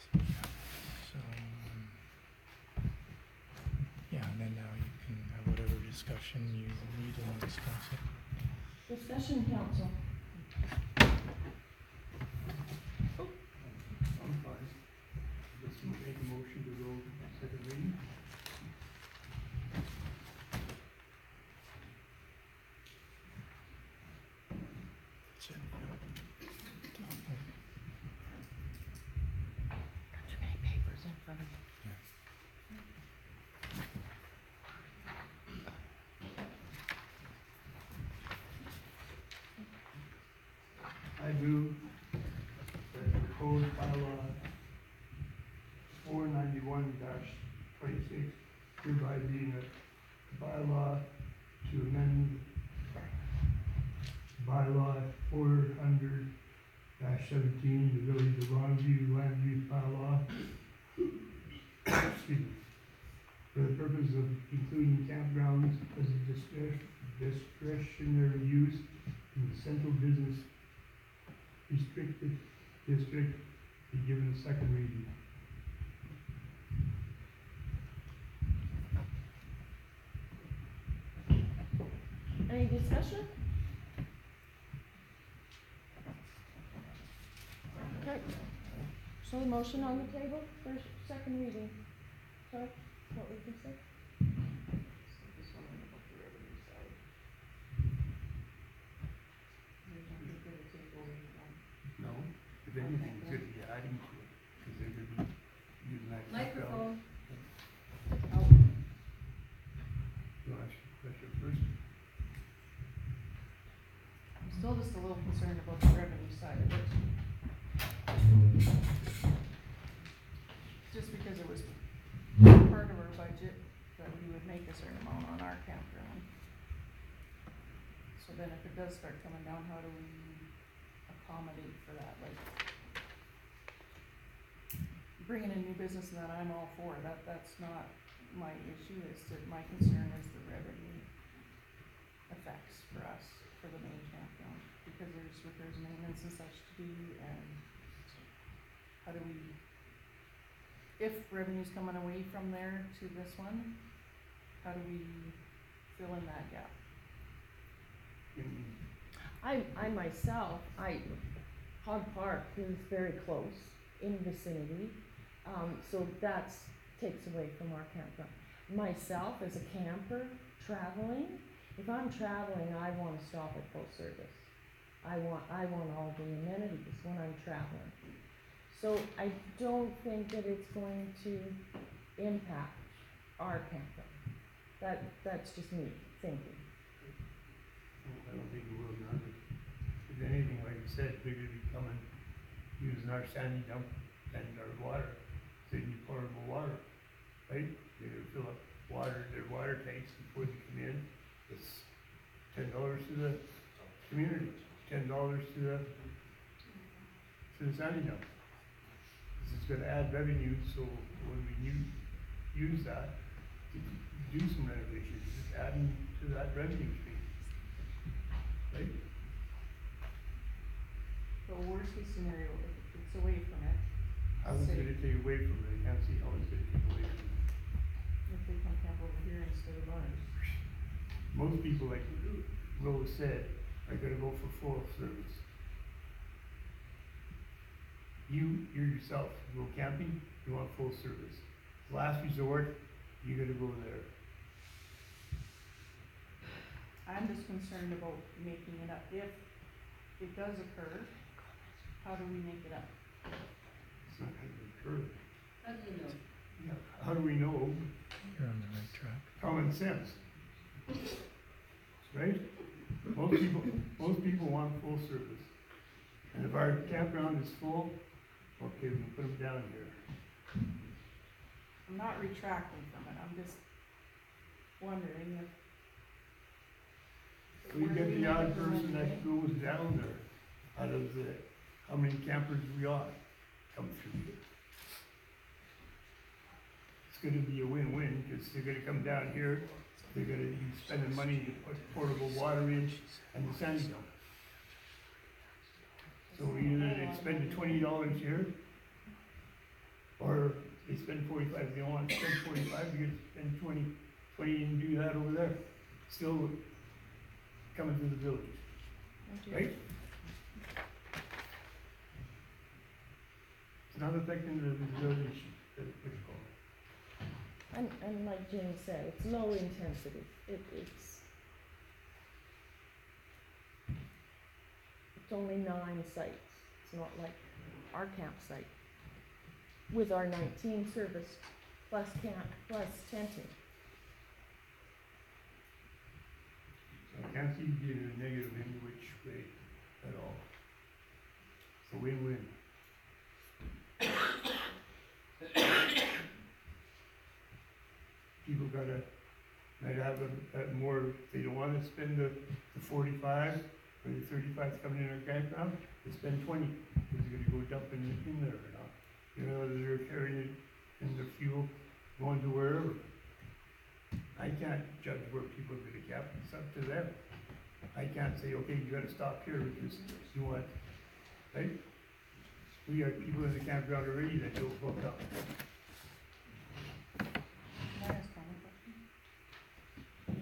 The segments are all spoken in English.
So, yeah, and then now you can have whatever discussion you need and discuss it. Discussion, council. I'm fine. Let's make a motion to go second reading. That's it. Got too many papers in front of me. I move that the code bylaw 491-26 hereby being a bylaw to amend bylaw 400-17, the Village of Longview land use bylaw. Excuse me. For the purpose of including campgrounds as a discretionary use in the central business restricted district, be given a second reading. Any discussion? Okay. So the motion on the table for second reading. Sorry, what were you gonna say? Just wondering about the revenue side. No, if anything, it's gonna be adding to it, because they're gonna be using that. Microphone. You want to ask your question first? I'm still just a little concerned about the revenue side of it. Just because it was part of our budget that we would make a certain amount on our campground. So then if it does start coming down, how do we accommodate for that? Like, bringing in new business and that I'm all for, that's not my issue, it's that my concern is the revenue effects for us, for the main campground, because there's repairs and maintenance and such to do, and how do we, if revenue's coming away from there to this one, how do we fill in that gap? I myself, Hog Park is very close in vicinity, so that's takes away from our campground. Myself, as a camper, traveling, if I'm traveling, I wanna stop at full service. I want all the amenities when I'm traveling. So I don't think that it's going to impact our campground. That's just me thinking. I don't think it will, none. If anything, like you said, they're gonna be coming, using our sandy dump and our water, city portable water, right? They're gonna fill up their water tanks before they come in. It's $10 to the community, $10 to the sandy dump. This is gonna add revenue, so when we use that to do some renovations, it's adding to that revenue stream, right? The worst case scenario, if it's away from it, How is it gonna take away from it? I can't see how it's gonna take away from it. if they come camp over here instead of ours. Most people, like Rose said, are gonna go for full service. You yourself, you go camping, you want full service. Last resort, you gotta go there. I'm just concerned about making it up. If it does occur, how do we make it up? It's not gonna occur. How do you know? Yeah, how do we know? You're on the right track. Common sense. Right? Most people want full service. And if our campground is full, okay, we can put them down here. I'm not retracting from it, I'm just wondering if. We get the odd person that goes down there out of how many campers we ought come through here. It's gonna be a win-win, because they're gonna come down here, they're gonna be spending money to put portable water in and the sandy dump. So either they spend the $20 here, Or they spend 45, they don't want to spend 45, you could spend 20 and do that over there. Still coming to the village, right? It's not affecting the village, what you call it. And like Jane said, it's low intensity. It's only 9 sites. It's not like our campsite with our 19 service plus camp plus tenting. So I can't see you getting a negative any which way at all. It's a win-win. People might have a more, they don't wanna spend the 45 or the 35 coming in our campground, they spend 20, because they're gonna go dump in there or not. You know, they're carrying it in their fuel, going to wherever. I can't judge where people are gonna camp, it's up to them. I can't say, okay, you gotta stop here because you want, right? We have people in the campground already that don't hook up. Can I ask Tom a question?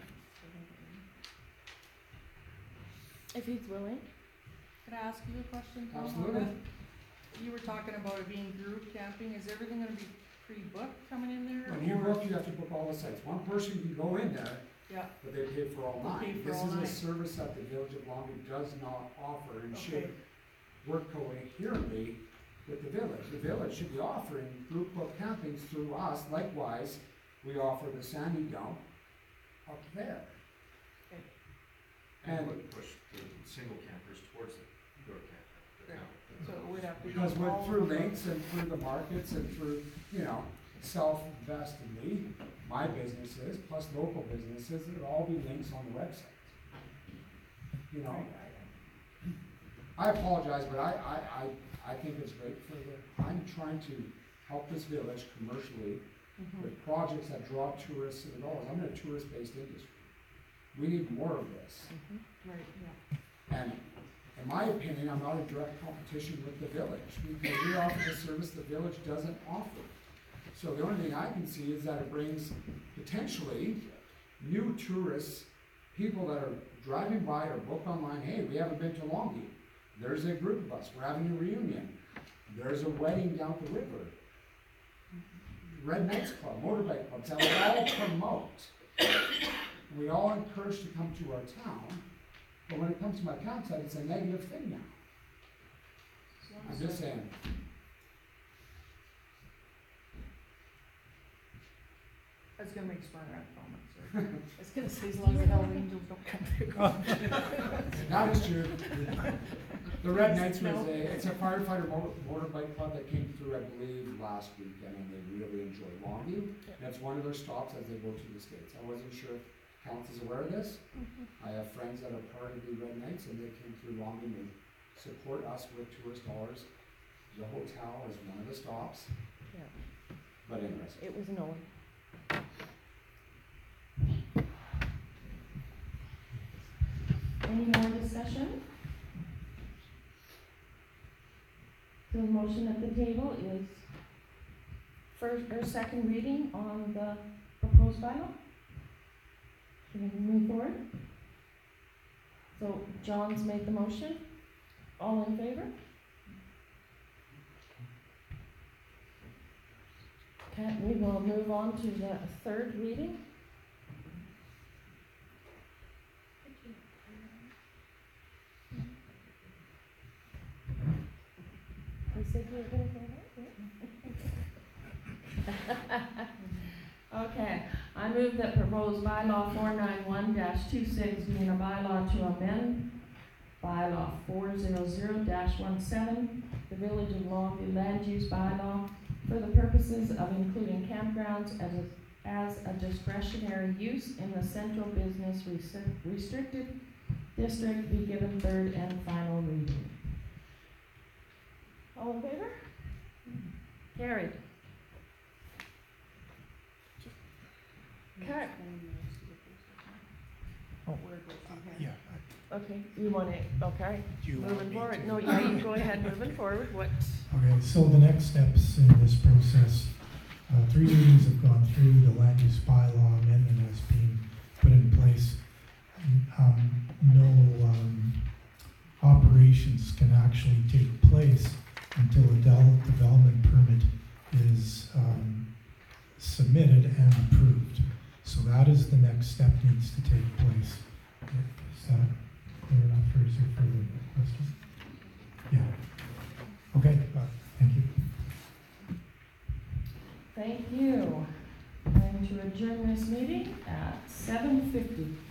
If he's willing. Can I ask you a question, Tom? Absolutely. You were talking about it being group camping, is everything gonna be pre-booked coming in there? When you or- book, you have to book all the sites. One person can go in there, Yeah, but they pay for all They pay 9. for This all is 9. a service that the Village of Longview does not offer and Okay. should work coherently with the village. The village should be offering group book campings through us. Likewise, we offer the sandy dump up there. Okay. And would push the single campers towards the door camp. so it would have to be. because we're all through of them. links and through the markets and through, self-investedly, my businesses plus local businesses, it'll all be links on the website. You know, I apologize, but I think it's great for I'm trying to help this village commercially Mhm. with projects that draw tourists to the dollars. I'm in a tourist-based industry. We need more of this. Right, yeah. And in my opinion, I'm not in direct competition with the village, because we offer a service the village doesn't offer. So the only thing I can see is that it brings potentially new tourists, people that are driving by or book online, hey, we haven't been to Longview. There's a group of us, we're having a reunion. There's a wedding down the river. Red Knights Club, motorbike clubs, that we all promote. We all encourage to come to our town. But when it comes to my campsite, it's a negative thing now. As long I'm as just they're- saying, I was gonna make smart rat comments, or, I was gonna say, as long as the Hell Angels don't come through. that is true. The Red Knights No. it's a firefighter motorbike club that came through, I believe, last weekend, and they really enjoy Longview. And it's one of their stops as they go to the States. I wasn't sure if council is aware of this. I have friends that are part of the Red Knights, and they came through Longview and support us with tourist dollars. The hotel is one of the stops, Yeah, but anyways. it was known. Any more discussion? The motion at the table is first or second reading on the proposed bylaw. Can we move forward? So John's made the motion. All in favor? Okay, we will move on to the third reading. You said you were gonna go there? Okay, I move that proposed bylaw 491-26 being a bylaw to amend bylaw 400-17, the Village of Longview land use bylaw, for the purposes of including campgrounds as a discretionary use in the central business restricted district be given third and final reading. All in favor? Carried. Okay. Oh. Where it goes from here. Yeah, Okay, you want it, okay, Do you want moving me forward, to? no, yeah, you go ahead, moving forward, what, Okay, so the next steps in this process, 3 meetings have gone through, the land use bylaw amendment has been put in place. No operations can actually take place until a development permit is submitted and approved. So that is the next step needs to take place. Is that clear enough, or is there further questions? Yeah. Okay, thank you. thank you. Going to adjourn this meeting at 7:50.